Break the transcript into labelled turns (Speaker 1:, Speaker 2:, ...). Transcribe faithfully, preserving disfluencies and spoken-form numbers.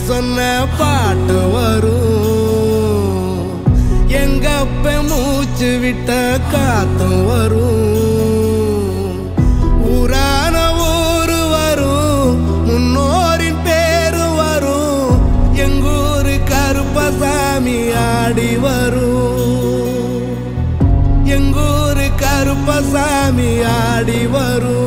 Speaker 1: சொன்ன பாட்டு வரும், எங்க அப்ப மூச்சு விட்ட காத்தும் வரும். ஊரான ஊரு வரும், முன்னோரின் பேரு வரும், எங்கூரு கருப்பசாமி ஆடி வரும், எங்கூரு கருப்பசாமி ஆடி வரும்.